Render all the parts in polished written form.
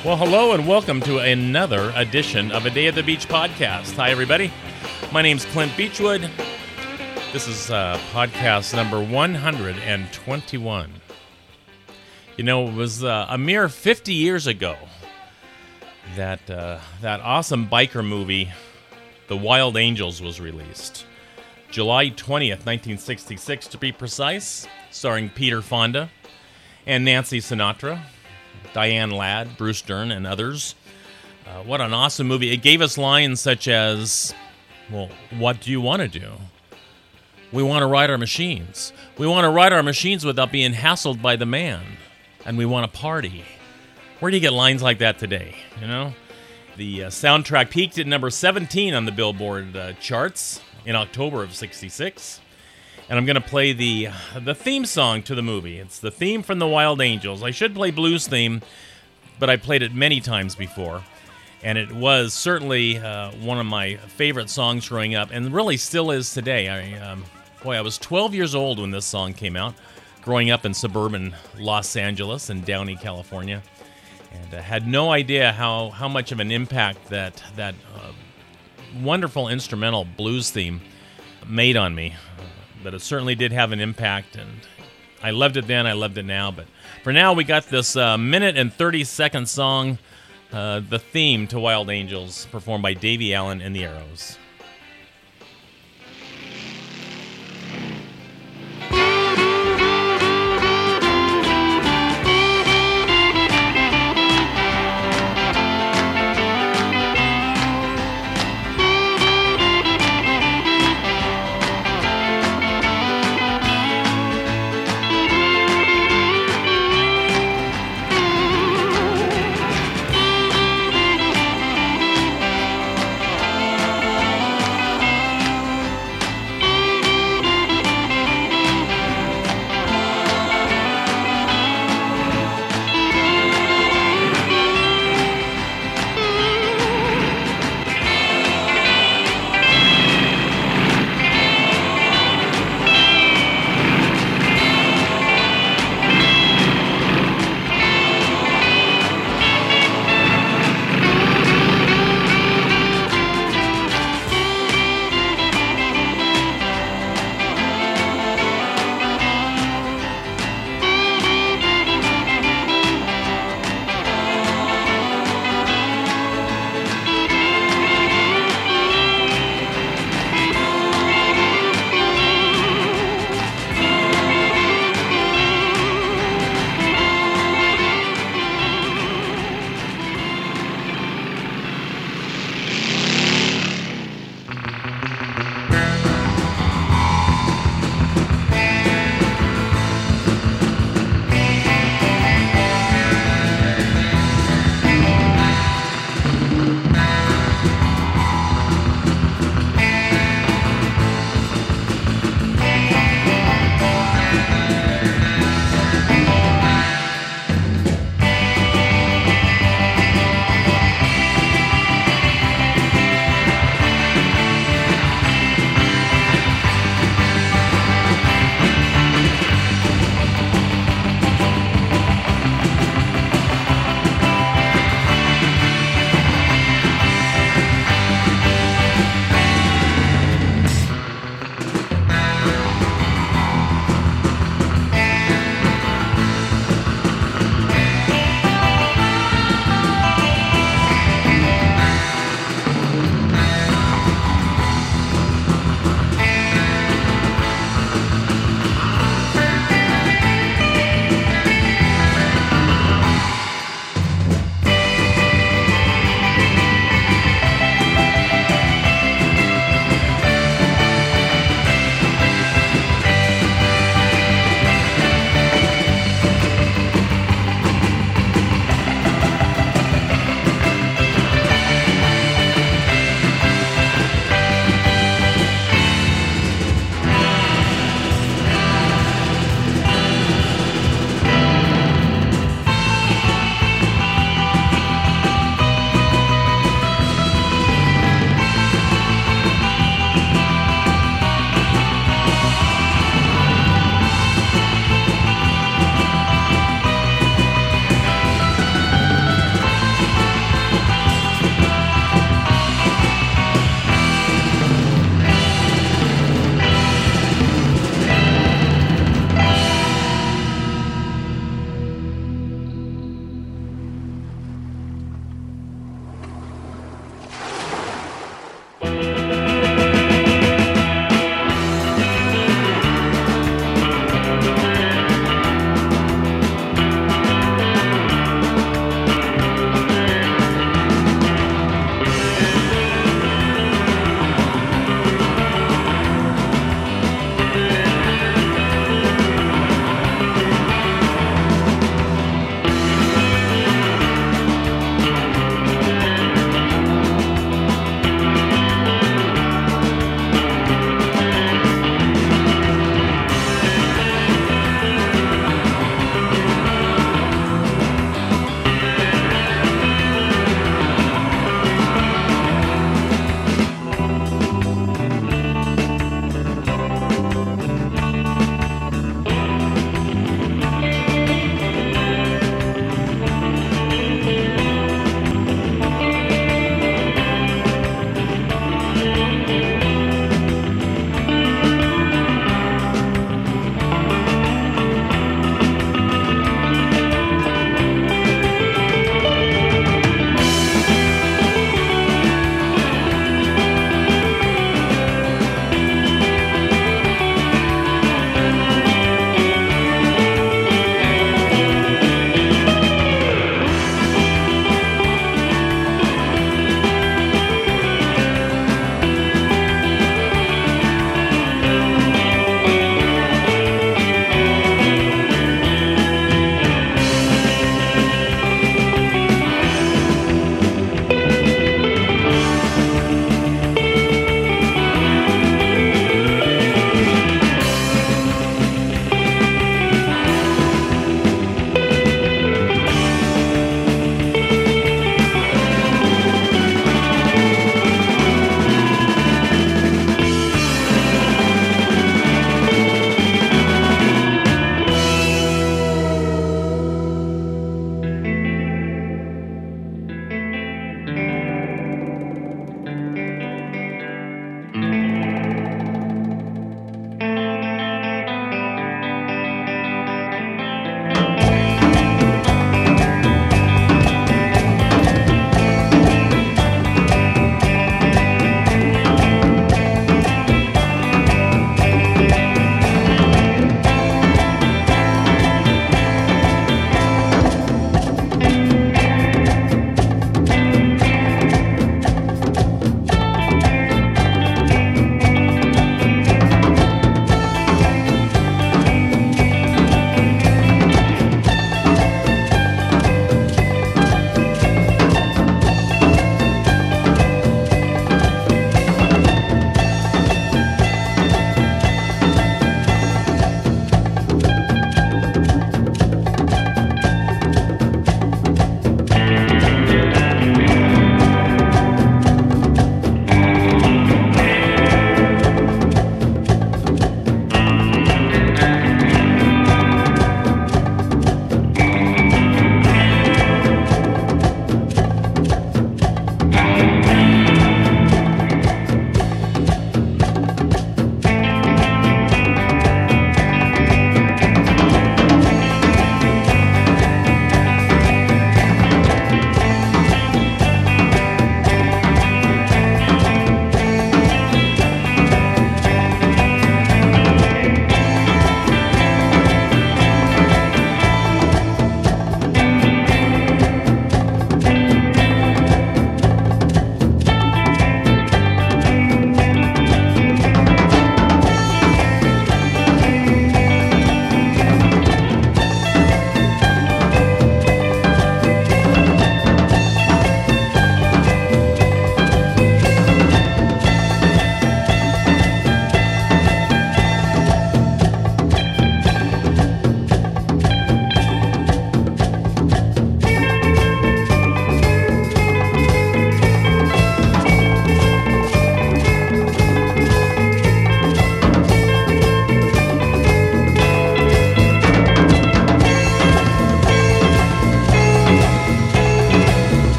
Well, hello and welcome to another edition of A Day at the Beach podcast. Hi, everybody. My name's Clint Beechwood. This is podcast number 121. You know, it was a mere 50 years ago that awesome biker movie, The Wild Angels, was released. July 20th, 1966 to be precise, starring Peter Fonda and Nancy Sinatra, Diane Ladd, Bruce Dern, and others. What an awesome movie. It gave us lines such as, well, what do you want to do? We want to ride our machines. We want to ride our machines without being hassled by the man. And we want to party. Where do you get lines like that today, you know? The soundtrack peaked at number 17 on the Billboard charts in October of 66. And I'm going to play the theme song to the movie. It's the theme from The Wild Angels. I should play Blues theme, but I played it many times before. And it was certainly one of my favorite songs growing up, and really still is today. I was 12 years old when this song came out, growing up in suburban Los Angeles and Downey, California. And I had no idea how much of an impact that wonderful instrumental blues theme made on me. But it certainly did have an impact, and I loved it then, I loved it now. But for now, we got this minute and 30-second song, the theme to Wild Angels, performed by Davy Allen and the Arrows.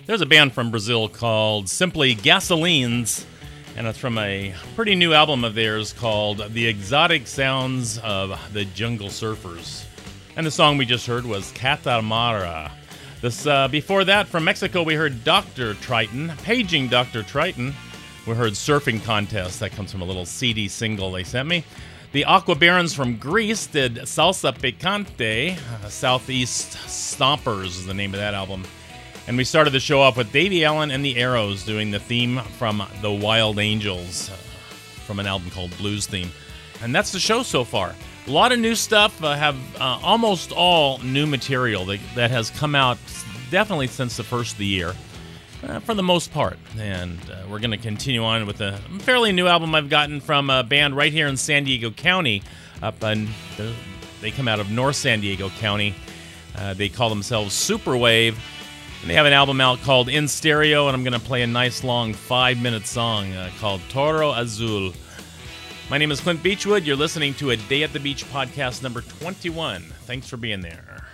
There's a band from Brazil called Simply Gasolines, and it's from a pretty new album of theirs called The Exotic Sounds of the Jungle Surfers. And the song we just heard was Catamara. Before that, from Mexico, we heard Dr. Triton, Paging Dr. Triton. We heard Surfing Contest. That comes from a little CD single they sent me. The Aqua Barons from Greece did Salsa Picante. Southeast Stompers is the name of that album. And we started the show off with Davey Allen and the Arrows doing the theme from The Wild Angels from an album called Blues Theme. And that's the show so far. A lot of new stuff, have almost all new material that has come out definitely since the first of the year, for the most part. And we're going to continue on with a fairly new album I've gotten from a band right here in San Diego County. They come out of North San Diego County. They call themselves Superwave. And they have an album out called In Stereo, and I'm going to play a nice long 5-minute song called Toro Azul. My name is Clint Beachwood. You're listening to A Day at the Beach podcast number 21. Thanks for being there.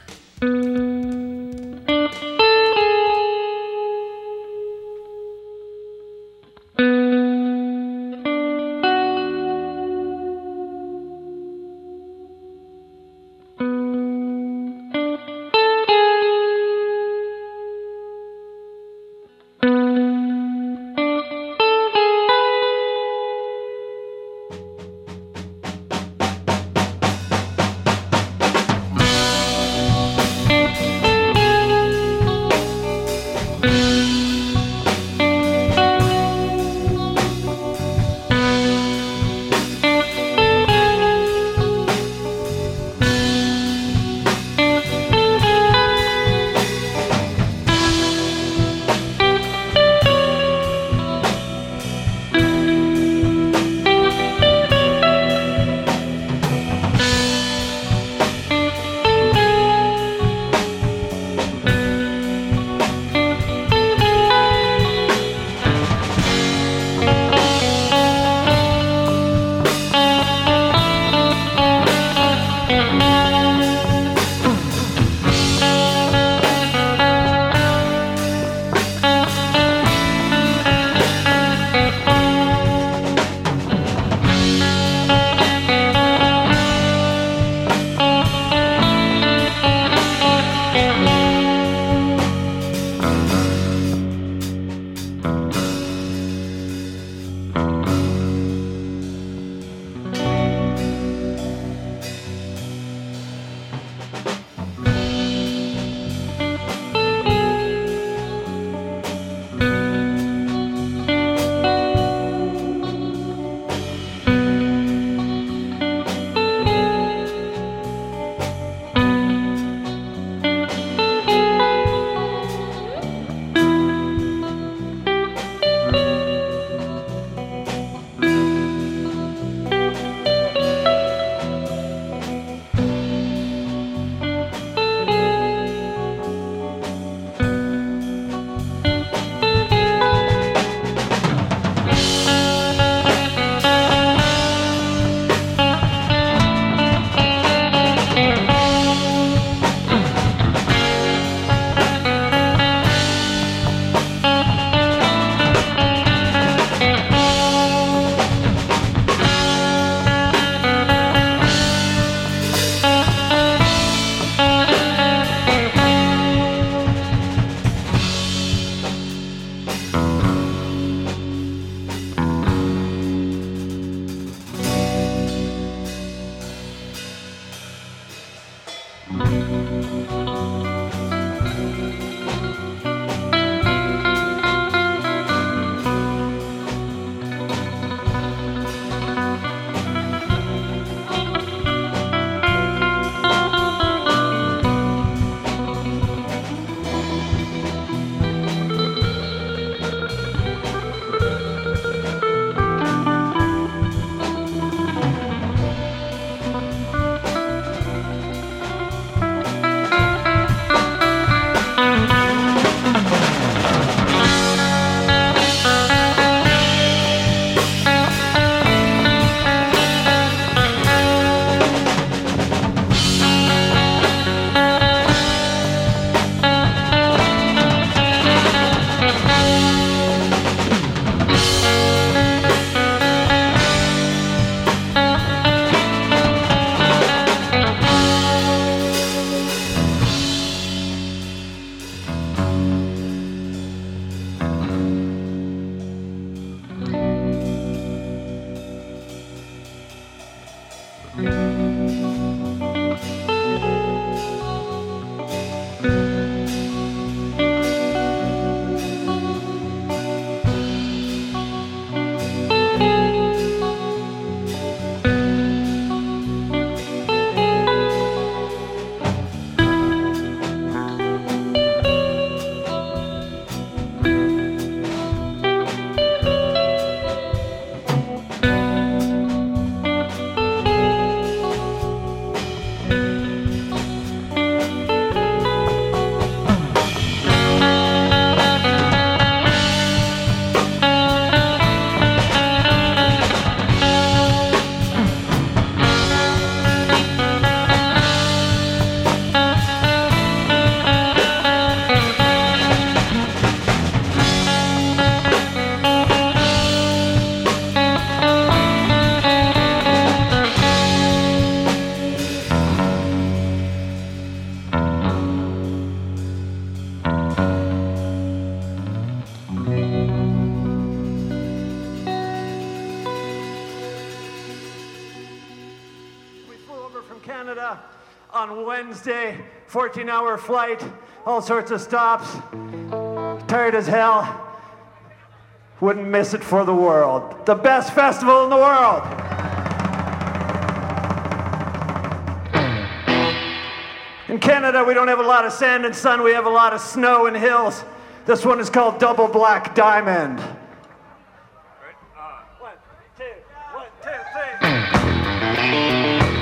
Canada on Wednesday, 14-hour flight, all sorts of stops. Tired as hell. Wouldn't miss it for the world. The best festival in the world. In Canada, we don't have a lot of sand and sun. We have a lot of snow and hills. This one is called Double Black Diamond. 1, 2, 1, 2, 3.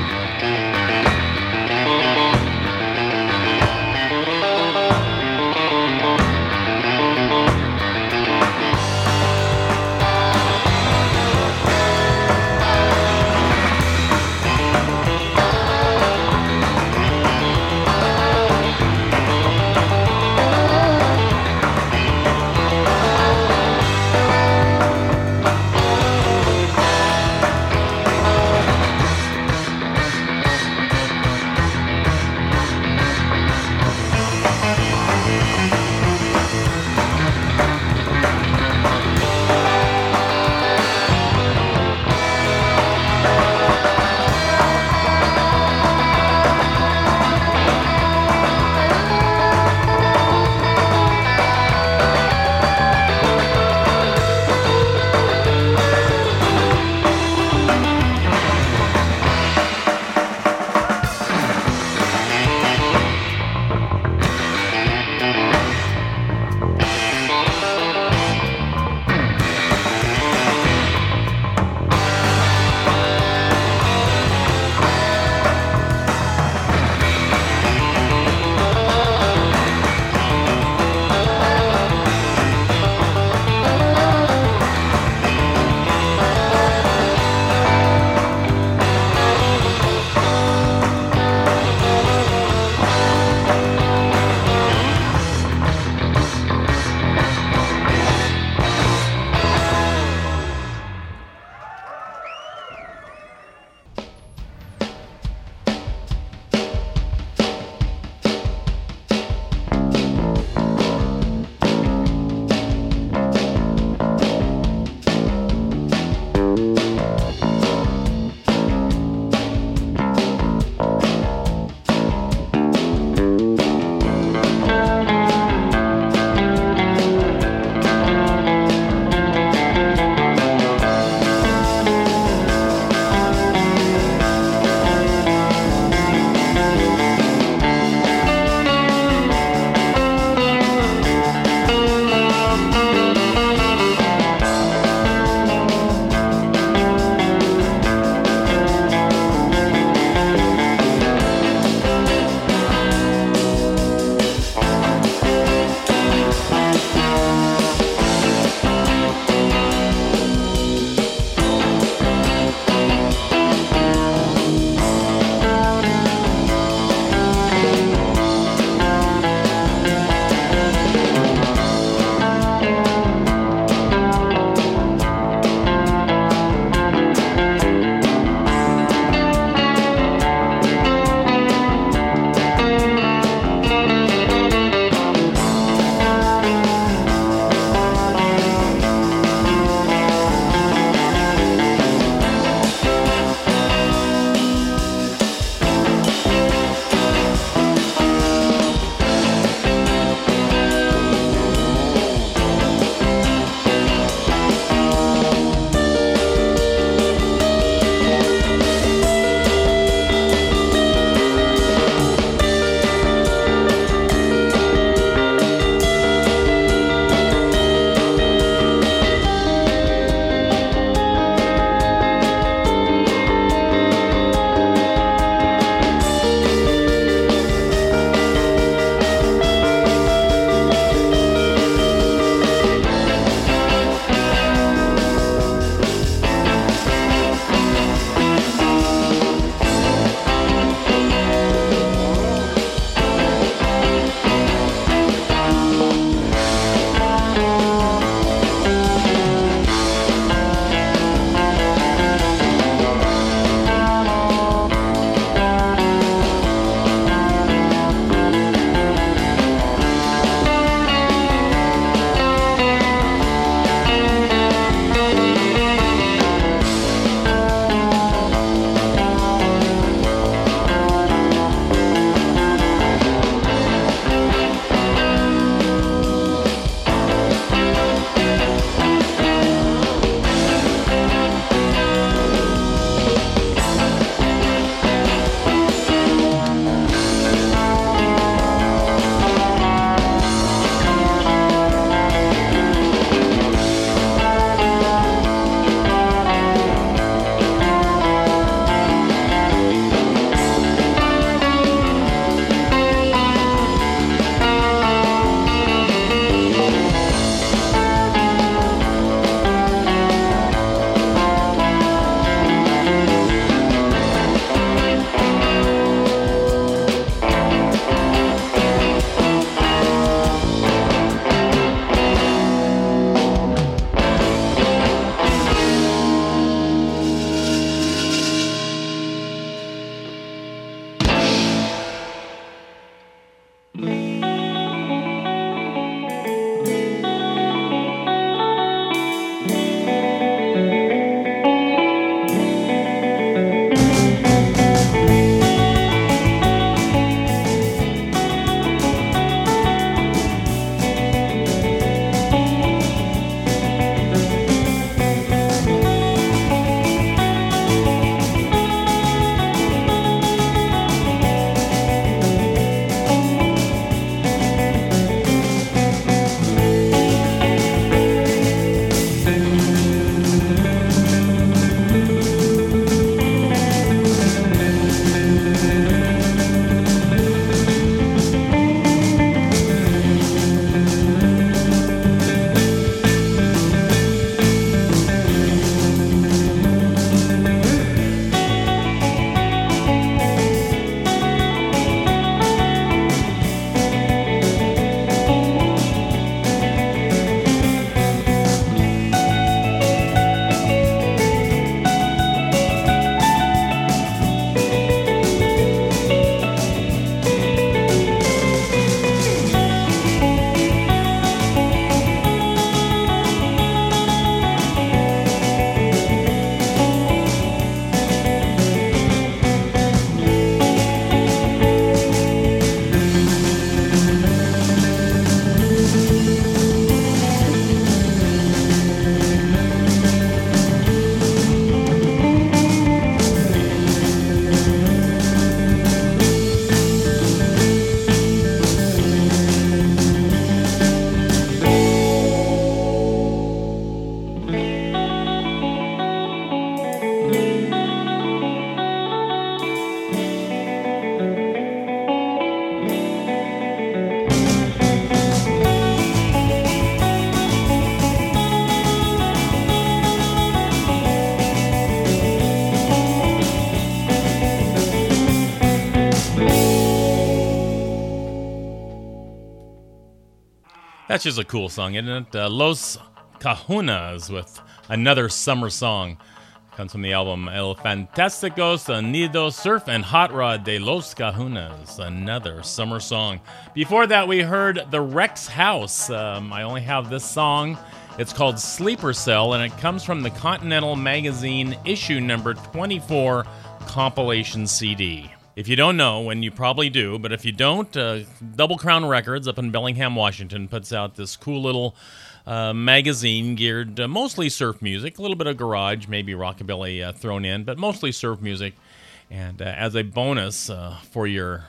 That's just a cool song, isn't it? Los Cajunas with Another Summer Song. Comes from the album El Fantástico Sonido Surf and Hot Rod de Los Cajunas, Another Summer Song. Before that, we heard The Rex House. I only have this song. It's called Sleeper Cell, and it comes from the Continental Magazine issue number 24 compilation CD. If you don't know, and you probably do, but if you don't, Double Crown Records up in Bellingham, Washington puts out this cool little magazine geared mostly surf music, a little bit of garage, maybe rockabilly thrown in, but mostly surf music. And as a bonus for your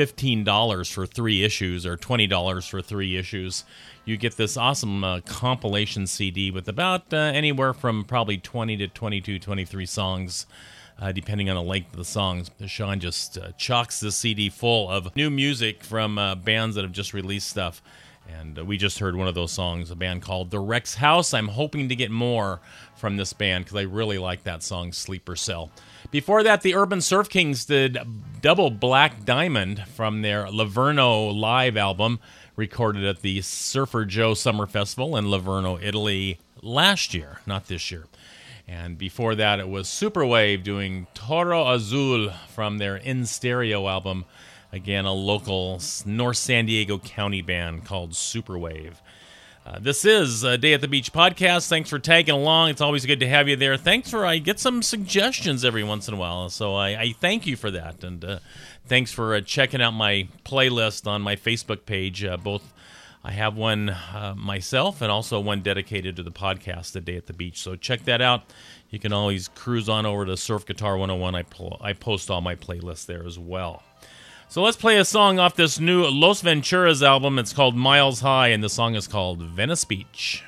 $15 for 3 issues or $20 for 3 issues, you get this awesome compilation CD with about anywhere from probably 20 to 22, 23 songs, depending on the length of the songs. Sean just chocks the CD full of new music from bands that have just released stuff. And we just heard one of those songs, a band called The Rex House. I'm hoping to get more from this band because I really like that song, Sleeper Cell. Before that, the Urban Surf Kings did Double Black Diamond from their Livorno live album, recorded at the Surfer Joe Summer Festival in Livorno, Italy last year, not this year. And before that, it was Superwave doing Toro Azul from their In Stereo album. Again, a local North San Diego County band called Superwave. This is a Day at the Beach podcast. Thanks for tagging along. It's always good to have you there. I get some suggestions every once in a while, so I thank you for that. And thanks for checking out my playlist on my Facebook page. I have one myself and also one dedicated to the podcast, A Day at the Beach. So check that out. You can always cruise on over to Surf Guitar 101. I post all my playlists there as well. So let's play a song off this new Los Venturas album. It's called Miles High, and the song is called Venice Beach.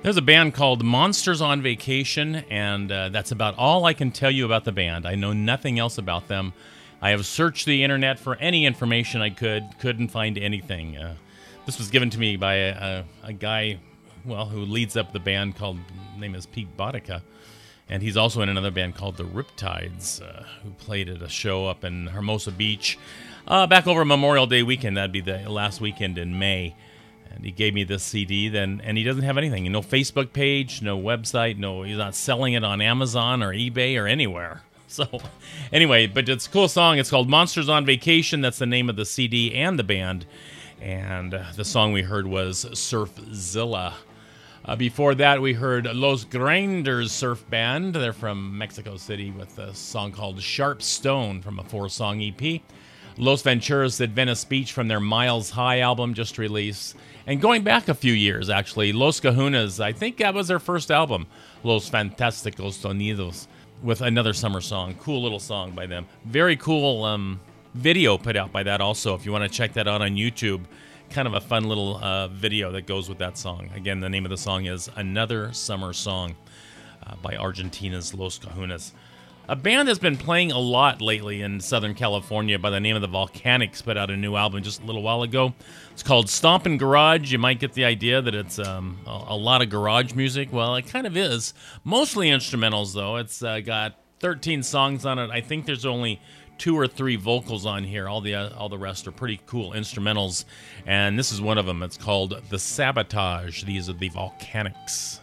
There's a band called Monsters on Vacation, and that's about all I can tell you about the band. I know nothing else about them. I have searched the internet for any information I couldn't find anything. This was given to me by a guy, who leads up the band called, his name is Pete Bodica, and he's also in another band called the Riptides, who played at a show up in Hermosa Beach back over Memorial Day weekend. That'd be the last weekend in May. And he gave me this CD, and he doesn't have anything. No Facebook page, no website, he's not selling it on Amazon or eBay or anywhere. So, anyway, but it's a cool song. It's called Monsters on Vacation. That's the name of the CD and the band. And the song we heard was Surfzilla. Before that, we heard Los Grinders Surf Band. They're from Mexico City with a song called Sharp Stone from a 4-song EP. Los Venturas at Venice Beach from their Miles High album just released. And going back a few years, actually, Los Cajunas, I think that was their first album, Los Fantásticos Sonidos, with another summer song. Cool little song by them. Very cool video put out by that also, if you want to check that out on YouTube. Kind of a fun little video that goes with that song. Again, the name of the song is Another Summer Song by Argentina's Los Cajunas. A band that's been playing a lot lately in Southern California by the name of the Volcanics put out a new album just a little while ago. It's called Stompin' Garage. You might get the idea that it's a lot of garage music. Well, it kind of is. Mostly instrumentals, though. It's got 13 songs on it. I think there's only 2 or 3 vocals on here. All the rest are pretty cool instrumentals. And this is one of them. It's called The Sabotage. These are the Volcanics.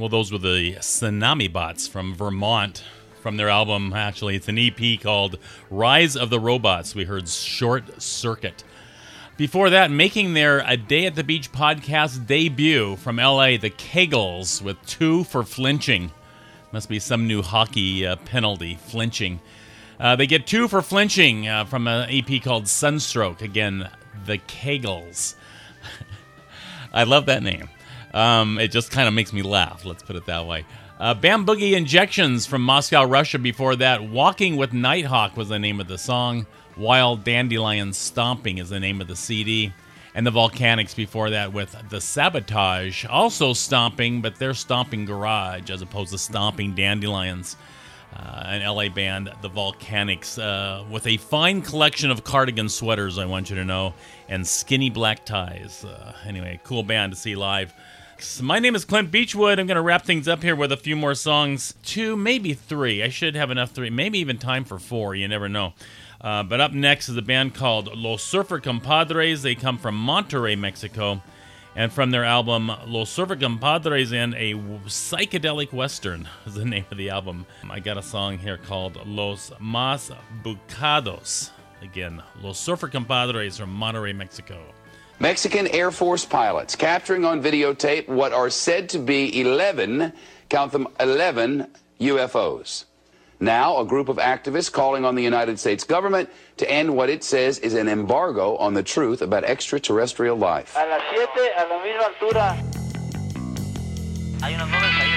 Well, those were the Tsunami Bots from Vermont. From their album, actually, it's an EP called Rise of the Robots. We heard Short Circuit. Before that, making their A Day at the Beach podcast debut from LA, the Kegels with 2 for Flinching. Must be some new hockey penalty, flinching. They get 2 for Flinching from an EP called Sunstroke. Again, the Kegels. I love that name. It just kind of makes me laugh, let's put it that way. Bam Boogie Injections from Moscow, Russia. Before that, Walking with Nighthawk was the name of the song. Wild Dandelion Stomping is the name of the CD. And the Volcanics before that with The Sabotage. Also stomping, but they're stomping garage as opposed to stomping dandelions. An LA band, the Volcanics, with a fine collection of cardigan sweaters, I want you to know, and skinny black ties. Anyway, cool band to see live. So my name is Clint Beechwood. I'm going to wrap things up here with a few more songs. 2, maybe 3. I should have enough 3. Maybe even time for 4. You never know. But up next is a band called Los Surfer Compadres. They come from Monterrey, Mexico. And from their album, Los Surfer Compadres and a Psychedelic Western is the name of the album. I got a song here called Los Mas Bucados. Again, Los Surfer Compadres from Monterrey, Mexico. Mexican Air Force pilots capturing on videotape what are said to be 11, count them, 11 UFOs. Now, a group of activists calling on the United States government to end what it says is an embargo on the truth about extraterrestrial life. A las 7, a la misma altura. Hay unas nubes ahí,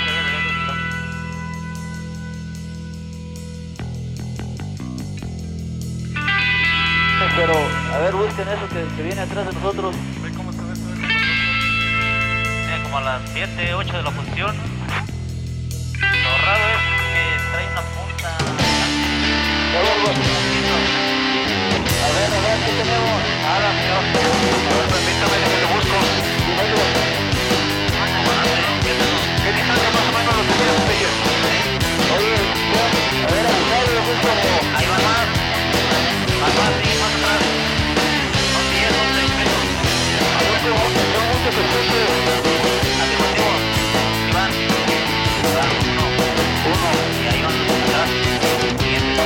pero, a ver, busquen eso que viene atrás de nosotros. ¿Cómo se ve todo eso? Como a las 7, 8 de la posición. Lo raro es que trae una punta. A ver, ¿qué tenemos? Ahora, señor. Permítame, déjame lo busco. ¿Qué distancia más o menos lo tenías de ellos? Oye, a ver, lo busco. Ahí va más. Más sí, más atrás. Son 10, son 6 metros. Son muchos perfectos. Afirmativo. Iván. Uno. Y ahí van los atrás. Siguiente.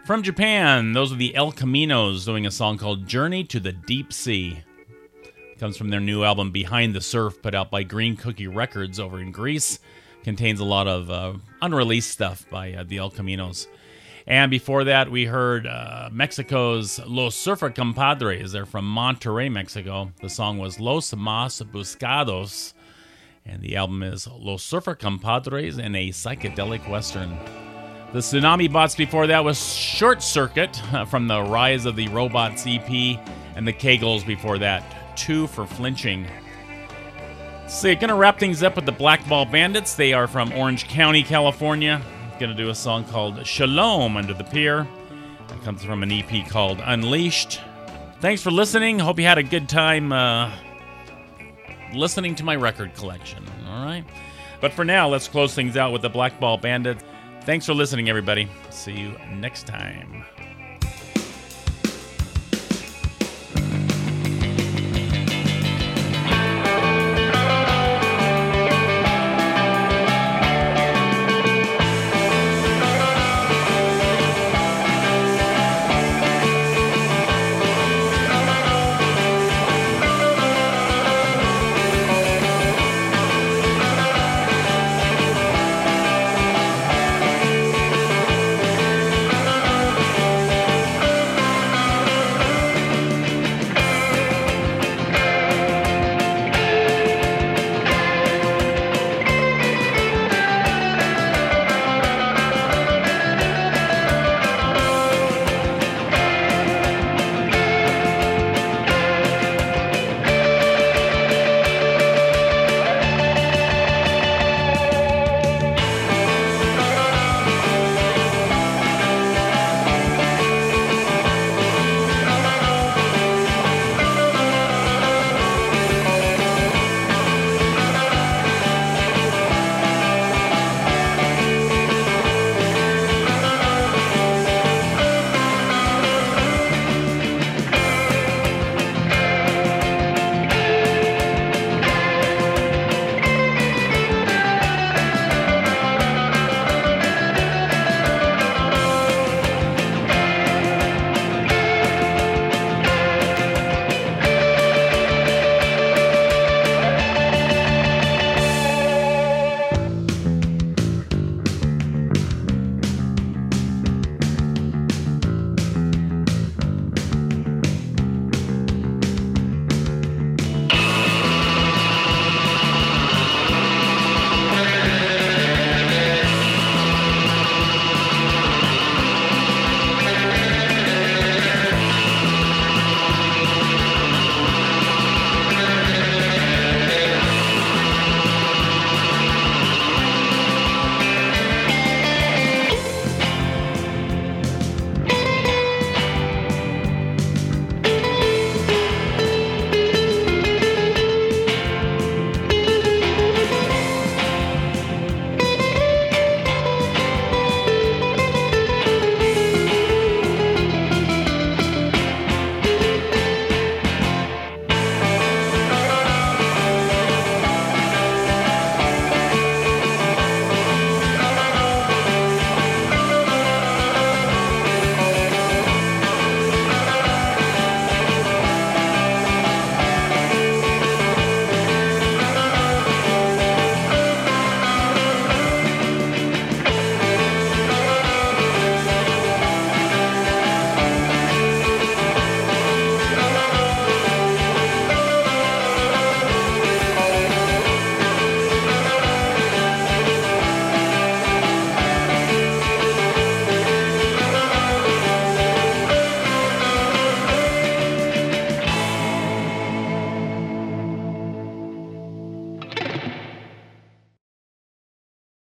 From Japan, those are the El Caminos doing a song called Journey to the Deep Sea. It comes from their new album Behind the Surf, put out by Green Cookie Records over in Greece. Contains a lot of unreleased stuff by the El Caminos. And before that, we heard Mexico's Los Surfer Compadres. They're from Monterrey, Mexico. The song was Los Más Buscados. And the album is Los Surfer Compadres and a Psychedelic Western. The Tsunami Bots before that was Short Circuit from the Rise of the Robots EP, and the Kegels before that, 2 for Flinching. So gonna wrap things up with the Blackball Bandits. They are from Orange County, California. Gonna do a song called Shalom Under the Pier. It comes from an EP called Unleashed. Thanks for listening. Hope you had a good time listening to my record collection. All right. But for now, let's close things out with the Blackball Bandits. Thanks for listening, everybody. See you next time.